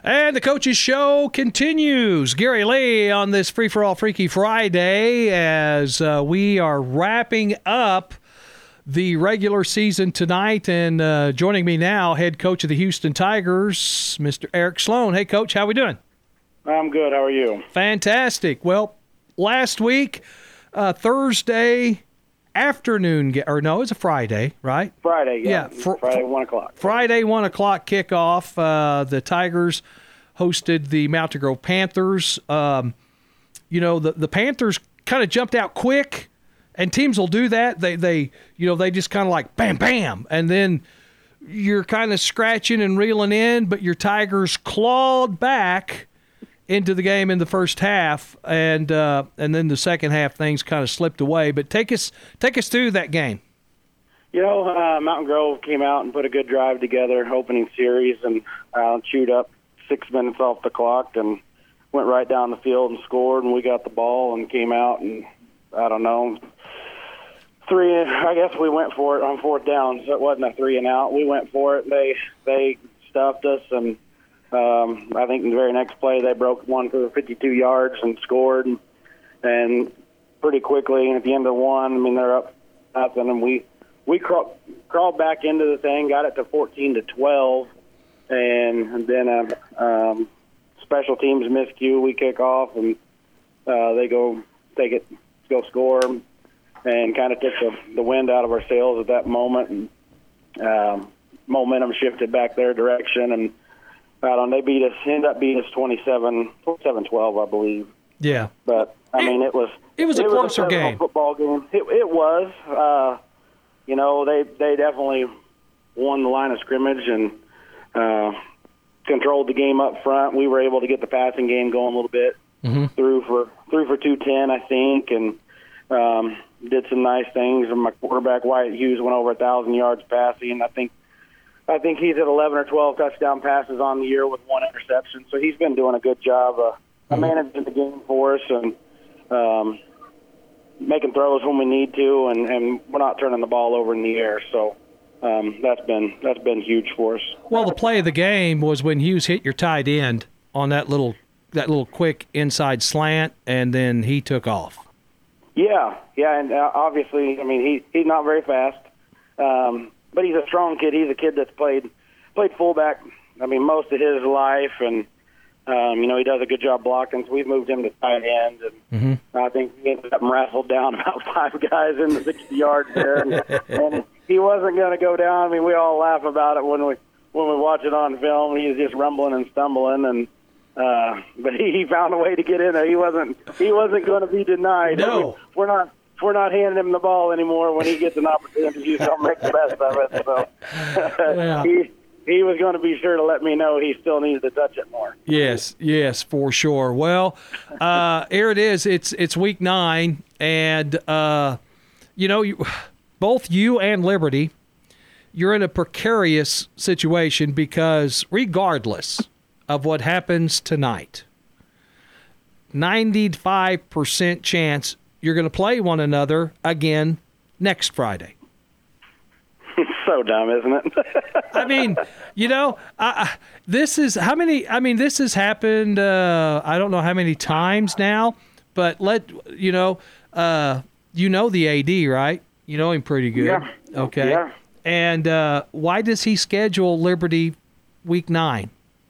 And the Coaches Show continues. Gary Lee on this Free for All Freaky Friday as we are wrapping up the regular season tonight. And joining me now, head coach of the Houston Tigers, Mr. Eric Sloan. Hey, Coach, how we doing? I'm good. How are you? Fantastic. Well, last week, Thursday afternoon, or no, it's a Friday, right? Friday, yeah. Friday, 1 o'clock. Friday, 1 o'clock kickoff. The Tigers hosted the Mountain Grove Panthers. The Panthers kind of jumped out quick, and teams will do that. They just kind of like bam, bam, and then you're kind of scratching and reeling in, but your Tigers clawed back into the game in the first half, and then the second half things kind of slipped away. But take us through that game. Mountain Grove came out and put a good drive together, opening series, and chewed up 6 minutes off the clock and went right down the field and scored, and we got the ball and came out and, I guess we went for it on fourth down, so it wasn't a 3 and out. We went for it. They stuffed us, and I think in the very next play they broke one for 52 yards and scored, and pretty quickly at the end of one, they're up nothing, and we crawled back into the thing, got it to 14-12, and then special teams miscue, we kick off, and they go score, and kind of took the wind out of our sails at that moment, and momentum shifted back their direction, and they ended up beating us 27-12, I believe. Yeah. But, it was a closer game. Football game. It was. They definitely won the line of scrimmage and controlled the game up front. We were able to get the passing game going a little bit. Mm-hmm. Threw for 210, I think, and did some nice things. And my quarterback, Wyatt Hughes, went over 1,000 yards passing. I think he's at 11 or 12 touchdown passes on the year with 1 interception. So he's been doing a good job of managing the game for us and making throws when we need to, and we're not turning the ball over in the air. So that's been huge for us. Well, the play of the game was when Hughes hit your tight end on that little quick inside slant, and then he took off. Yeah, and obviously, he's not very fast. But he's a strong kid. He's a kid that's played fullback, most of his life, and he does a good job blocking. So we've moved him to tight end, and I think he ended up wrestled down about 5 guys in the 60 yards there, and he wasn't going to go down. We all laugh about it when we watch it on film. He's just rumbling and stumbling, and but he found a way to get in there. He wasn't going to be denied. No, we're not handing him the ball anymore when he gets an opportunity. He's going to make the best of it. So yeah. he was going to be sure to let me know he still needed to touch it more. Yes, for sure. Well, here it is. It's week 9, and both you and Liberty, you're in a precarious situation because regardless of what happens tonight, 95% chance you're going to play one another again next Friday. It's so dumb, isn't it? This is how many. This has happened. I don't know how many times now, but the AD, right? You know him pretty good. Yeah. Okay. Yeah. And why does he schedule Liberty week 9?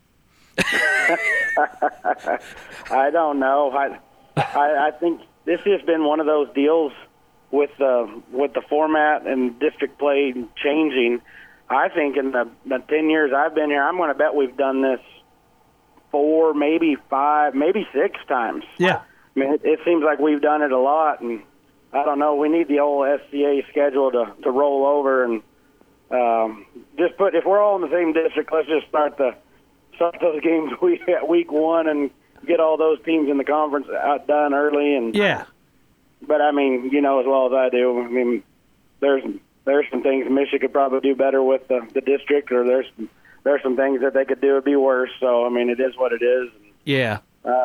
I don't know. I think this has been one of those deals with the format and district play changing. I think in the 10 years I've been here, I'm going to bet we've done this 4, maybe 5, maybe 6 times. Yeah. It seems like we've done it a lot, and I don't know. We need the old SCA schedule to roll over and if we're all in the same district, let's just start those games at week 1 and get all those teams in the conference done early. And yeah. But as well as I do, there's some things Michigan could probably do better with the district, or there's some things that they could do would be worse. So it is what it is. Yeah.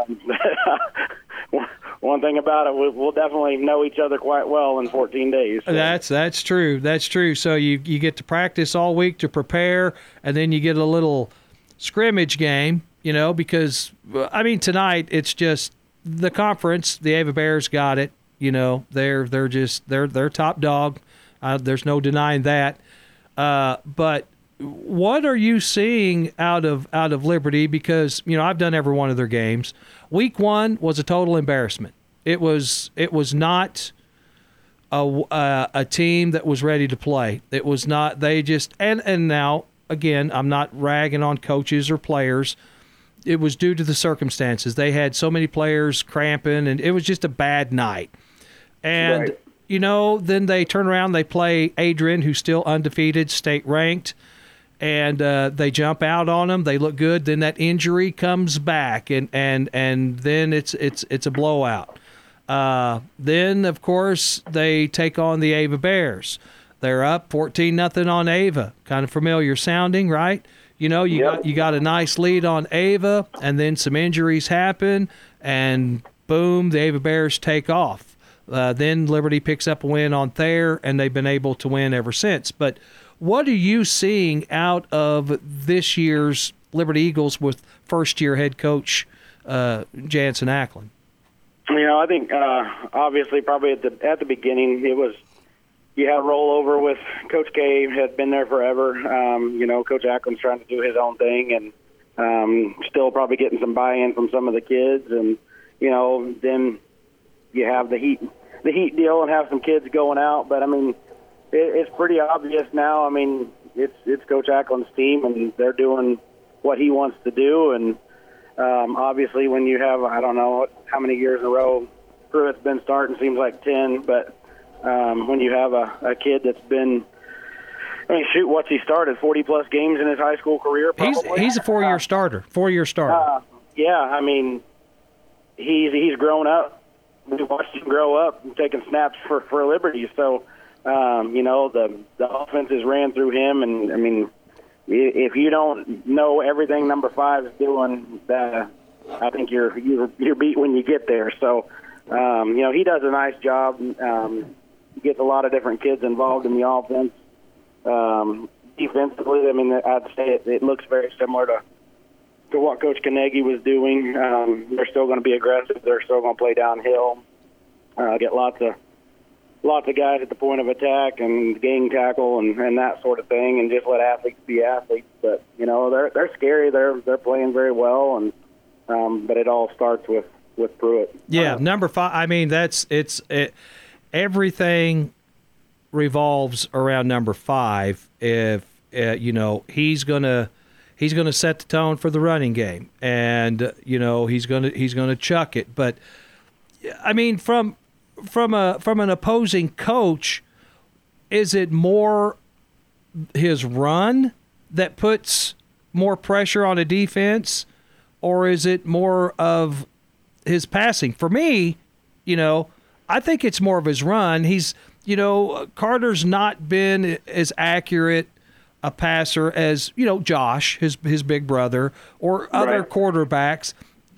One thing about it, we'll definitely know each other quite well in 14 days. So. That's true. That's true. So you get to practice all week to prepare, and then you get a little scrimmage game because I mean tonight it's just the conference. The Ava Bears got it. They're top dog. There's no denying that. But what are you seeing out of Liberty? Because I've done every one of their games. Week 1 was a total embarrassment. It was not a team that was ready to play. It was not. They just and now again, I'm not ragging on coaches or players. It was due to the circumstances. They had so many players cramping, and it was just a bad night. And, right. Then they turn around, they play Adrian, who's still undefeated, state ranked, and they jump out on them. They look good. Then that injury comes back, and then it's a blowout. Then, of course, they take on the Ava Bears. They're up 14-0 on Ava. Kind of familiar sounding, right? You got a nice lead on Ava, and then some injuries happen, and boom, the Ava Bears take off. Then Liberty picks up a win on Thayer, and they've been able to win ever since. But what are you seeing out of this year's Liberty Eagles with first-year head coach Jansen Ackland? I think obviously probably at the beginning it was. You had a rollover with Coach K, had been there forever. Coach Ackland's trying to do his own thing and still probably getting some buy-in from some of the kids. And, then you have the heat deal and have some kids going out. But, I mean, it's pretty obvious now. I mean, it's Coach Ackland's team, and they're doing what he wants to do. And obviously when you have, I don't know how many years in a row Pruitt's been starting, seems like 10, but when you have a kid that's been, what's he started? 40-plus games in his high school career, probably? He's a four-year starter. Yeah, I mean, he's grown up. We watched him grow up and taking snaps for Liberty. So, the offenses ran through him. And, I mean, if you don't know everything number 5 is doing, I think you're beat when you get there. So, he does a nice job. Gets a lot of different kids involved in the offense. Defensively, I mean, I'd say it looks very similar to what Coach Carnegie was doing. They're still going to be aggressive. They're still going to play downhill. Get lots of guys at the point of attack and gang tackle and that sort of thing, and just let athletes be athletes. But they're scary. They're playing very well, and but it all starts with Pruitt. Yeah, number 5. I mean, everything revolves around number 5. If he's gonna set the tone for the running game, and he's gonna chuck it. But I mean, from an opposing coach, is it more his run that puts more pressure on a defense, or is it more of his passing? For me, I think it's more of his run. He's, Carter's not been as accurate a passer as, Josh, his big brother, or other quarterbacks,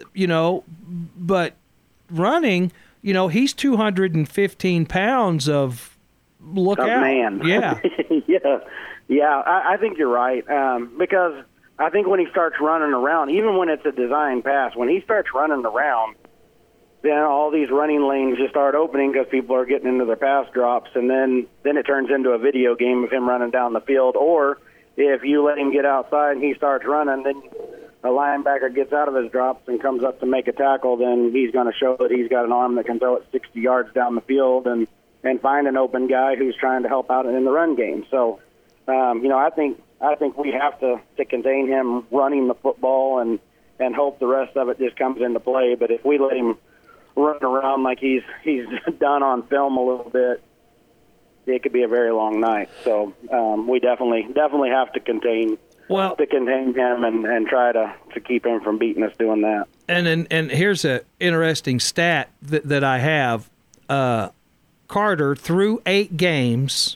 but running, he's 215 pounds of look out. Man. Yeah. Yeah, I think you're right. Because I think when he starts running around, even when it's a design pass, when he starts running around, then all these running lanes just start opening because people are getting into their pass drops, and then it turns into a video game of him running down the field. Or if you let him get outside and he starts running, then a linebacker gets out of his drops and comes up to make a tackle, then he's going to show that he's got an arm that can throw it 60 yards down the field and find an open guy who's trying to help out in the run game. So, I think we have to contain him running the football and hope the rest of it just comes into play. But if we let him run around like he's done on film a little bit, it could be a very long night. So we definitely have to contain him and try to keep him from beating us doing that. And here's an interesting stat that I have. Carter, through 8 games,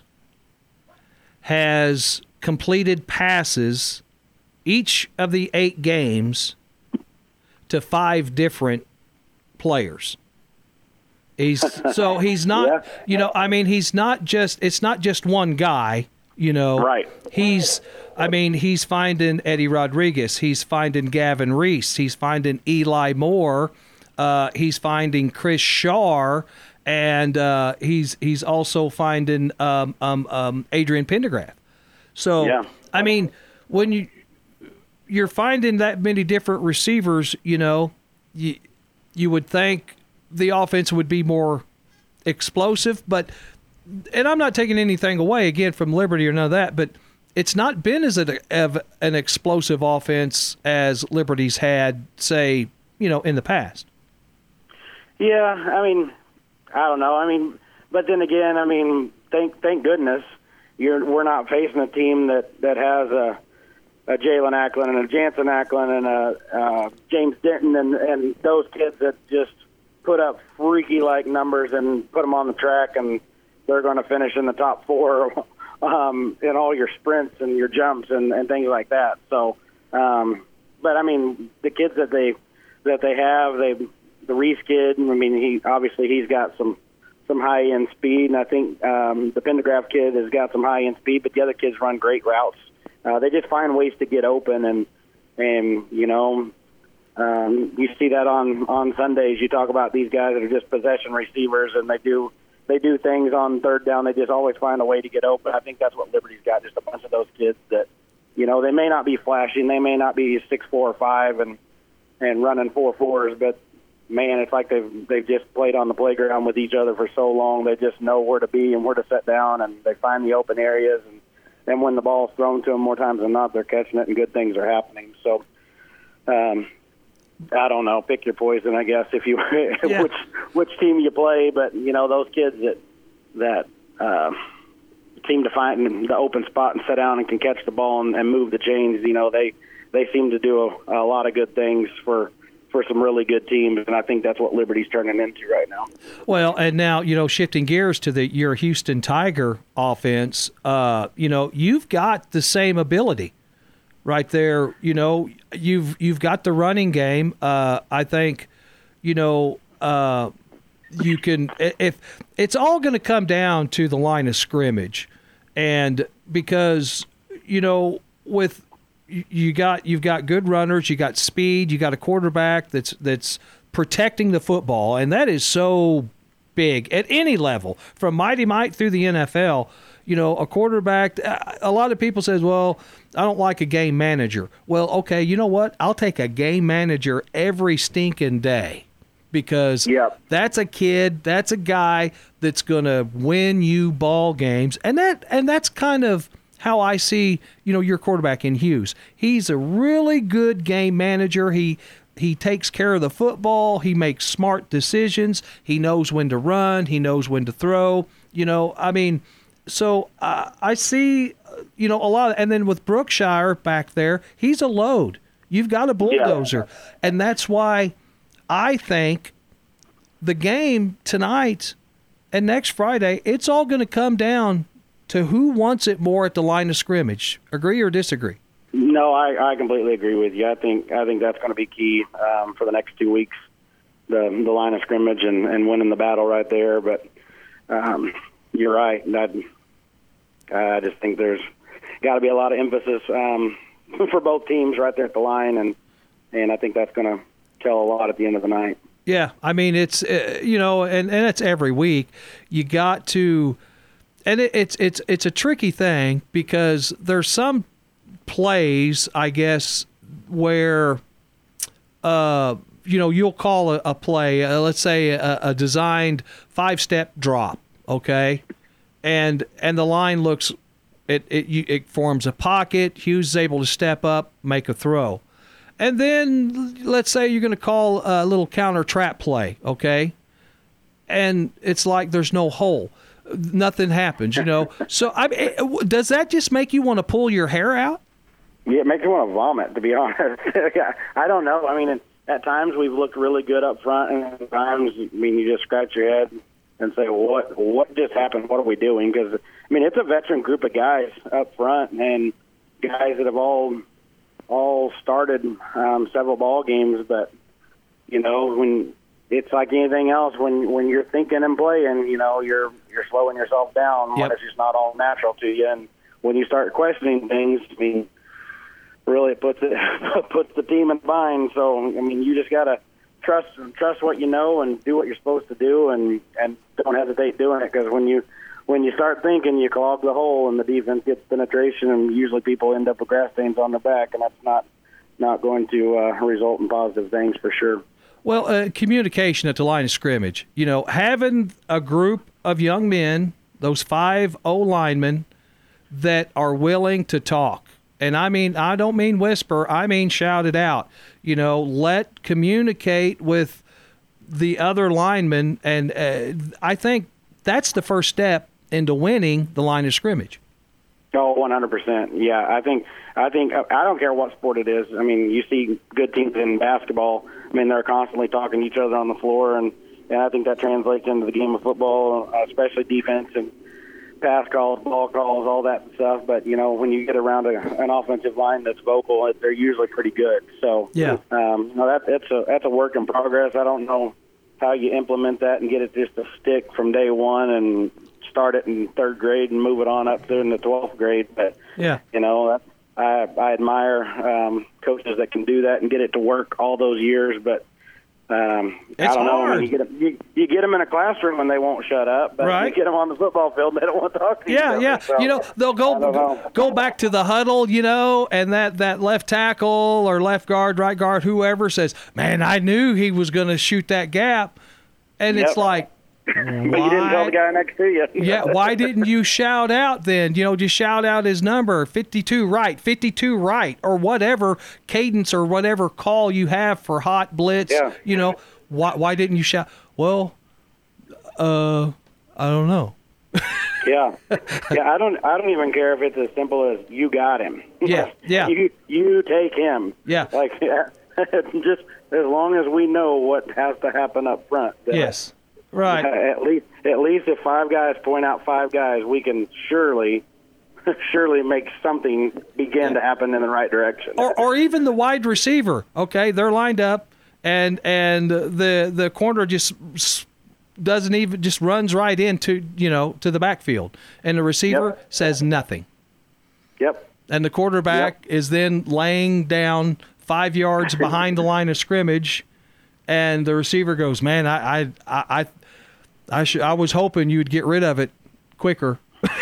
has completed passes each of the 8 games to 5 different players. He's not, it's not just one guy. Right. He's finding Eddie Rodriguez. He's finding Gavin Reese. He's finding Eli Moore. He's finding Chris Shaw, and he's also finding Adrian Pendergraft. So, yeah. I mean, when you're finding that many different receivers, you would think the offense would be more explosive, and I'm not taking anything away again from Liberty or none of that, but it's not been as an explosive offense as Liberty's had, say, in the past. Yeah, I mean, I don't know. I mean, but then again, I mean, thank goodness we're not facing a team that has a Jalen Ackland and a Jansen Ackland and a James Denton and those kids that just put up freaky like numbers and put them on the track, and they're going to finish in the top 4 in all your sprints and your jumps and things like that. So, but I mean, the kids that they have, the Reese kid, I mean, he's got some high end speed, and I think the Pendergraft kid has got some high end speed, but the other kids run great routes. They just find ways to get open, and you see that on Sundays. You talk about these guys that are just possession receivers, and they do things on third down. They just always find a way to get open. I think that's what Liberty's got, just a bunch of those kids that, they may not be flashing, they may not be 6'4" or 5 and running 4.4s, but man, it's like they've just played on the playground with each other for so long. They just know where to be and where to set down, and they find the open areas. And then when the ball's thrown to them, more times than not, they're catching it, and good things are happening. So, I don't know. Pick your poison, I guess, if you which team you play. But those kids that seem to find the open spot and sit down and can catch the ball and move the chains. They seem to do a lot of good things for some really good teams, and I think that's what Liberty's turning into right now. Well, and now, shifting gears to your Houston Tiger offense, you've got the same ability right there. You've got the running game. I think, you can, if it's all going to come down to the line of scrimmage, and because, with you've got good runners, you got speed, you got a quarterback that's protecting the football, and that is so big at any level, from Mighty Mike through the NFL. A quarterback, a lot of people says, well, I don't like a game manager. Well, okay, you know what? I'll take a game manager every stinking day, because that's a kid, that's a guy that's going to win you ball games, and that's kind of how I see, your quarterback in Hughes. He's a really good game manager. He takes care of the football. He makes smart decisions. He knows when to run. He knows when to throw. So I see, a lot. And then with Brookshire back there, he's a load. You've got a bulldozer. Yeah. And that's why I think the game tonight and next Friday, it's all going to come down to who wants it more at the line of scrimmage. Agree or disagree? No, I completely agree with you. I think that's going to be key for the next 2 weeks, the line of scrimmage and winning the battle right there. But you're right. I just think there's got to be a lot of emphasis for both teams right there at the line, and I think that's going to tell a lot at the end of the night. Yeah, I mean, it's and it's every week. You got to. And it's a tricky thing, because there's some plays, I guess, where you'll call a play, let's say a designed 5-step drop, okay, and the line looks, it forms a pocket. Hughes is able to step up, make a throw, and then let's say you're going to call a little counter trap play, okay, and it's like there's no hole. Nothing happens, So, does that just make you want to pull your hair out? Yeah, it makes you want to vomit, to be honest. I don't know. I mean, at times we've looked really good up front, and at times, you just scratch your head and say, what just happened? What are we doing? Because, it's a veteran group of guys up front, and guys that have all started several ball games, but, when it's like anything else, when you're thinking and playing, you're slowing yourself down when it's just not all natural to you. And when you start questioning things, I mean, really it puts the team in bind. So I mean, you just gotta trust what you know and do what you're supposed to do, and don't hesitate doing it, because when you start thinking, you clog the hole and the defense gets penetration, and usually people end up with grass stains on their back, and that's not going to result in positive things for sure. Well, communication at the line of scrimmage. You know, having a group of young men, those 5 O-linemen, that are willing to talk. And I mean, I don't mean whisper, I mean shout it out. You know, communicate with the other linemen, and I think that's the first step into winning the line of scrimmage. Oh, 100%. Yeah, I think I don't care what sport it is. I mean, you see good teams in basketball. I mean, they're constantly talking to each other on the floor, and I think that translates into the game of football, especially defense and pass calls, ball calls, all that stuff. But, you know, when you get around an offensive line that's vocal, they're usually pretty good. So, yeah, that's a work in progress. I don't know how you implement that and get it just to stick from day one and start it in 3rd grade and move it on up to in the 12th grade. But, yeah, you know, I admire coaches that can do that and get it to work all those years. But I don't know. Hard. I mean, you get them in a classroom and they won't shut up. But right. You get them on the football field and they don't want to talk to you. Yeah. So, you know, they'll go back to the huddle, you know, and that left tackle or left guard, right guard, whoever says, man, I knew he was going to shoot that gap. And it's like, but you didn't tell the guy next to you. Yeah, why didn't you shout out then? You know, just shout out his number, 52 right, or whatever cadence or whatever call you have for hot blitz. Yeah. You know, why didn't you shout? Well, I don't know. Yeah. I don't even care if it's as simple as you got him. Yeah. You take him. Yeah. Like just as long as we know what has to happen up front. Yes. Right. At least if 5 guys point out 5 guys, we can surely make something begin to happen in the right direction. Or even the wide receiver. Okay, they're lined up, and the corner just doesn't even, just runs right into, you know, to the backfield, and the receiver says nothing. Yep. And the quarterback is then laying down 5 yards behind the line of scrimmage, and the receiver goes, "Man, I was hoping you'd get rid of it quicker."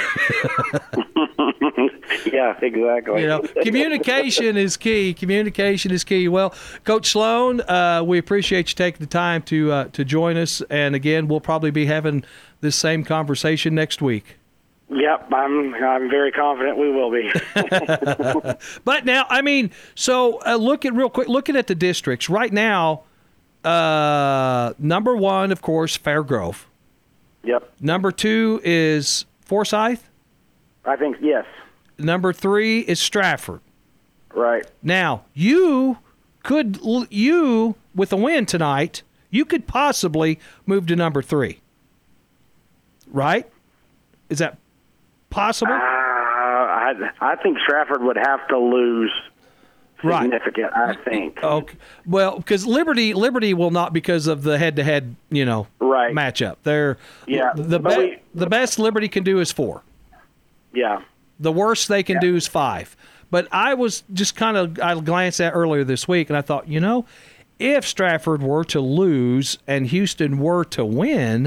Yeah, exactly. You know, communication is key. Communication is key. Well, Coach Sloan, we appreciate you taking the time to join us, and again, we'll probably be having this same conversation next week. Yep, I'm very confident we will be. But now, I mean, so looking at the districts right now. Number 1, of course, Fairgrove. Yep. Number 2 is Forsyth. I think yes. Number 3 is Stratford. Right. Now, you with a win tonight, you could possibly move to number 3. Right? Is that possible? I think Stratford would have to lose significant, I think. Okay. Well, because Liberty will not, because of the head-to-head, you know, matchup. The best Liberty can do is 4. Yeah. The worst they can do is 5. But I was just I glanced at earlier this week, and I thought, you know, if Stratford were to lose and Houston were to win,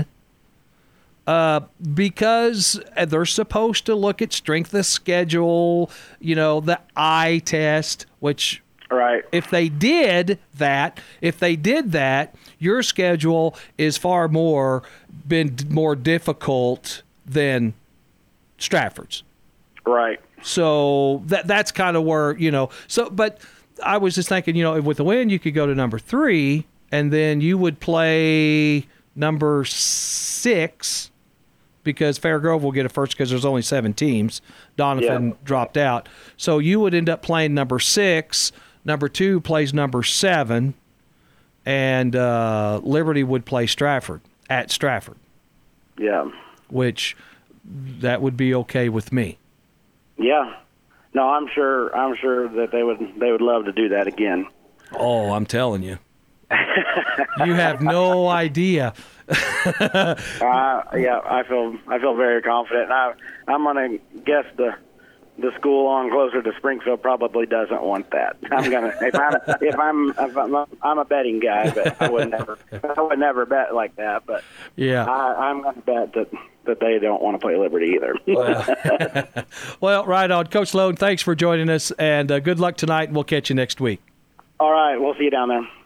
because they're supposed to look at strength of schedule, you know, the eye test, which if they did that, your schedule is far more difficult than Stratford's. Right. So that's kind of where, you know, but I was just thinking, you know, with the win, you could go to number 3, and then you would play number 6, because Fairgrove will get a first because there's only 7 teams. Donovan dropped out. So you would end up playing number 6. Number 2 plays number 7. And Liberty would play Stratford at Stratford. Yeah. Which that would be okay with me. Yeah. No, I'm sure that they would love to do that again. Oh, I'm telling you. You have no idea. I feel very confident. I'm going to guess the the school on closer to Springfield probably doesn't want that. I'm a betting guy, but I would never bet like that. But yeah, I'm going to bet that they don't want to play Liberty either. Well, right on. Coach Sloan, thanks for joining us, and good luck tonight, and we'll catch you next week. All right, we'll see you down there.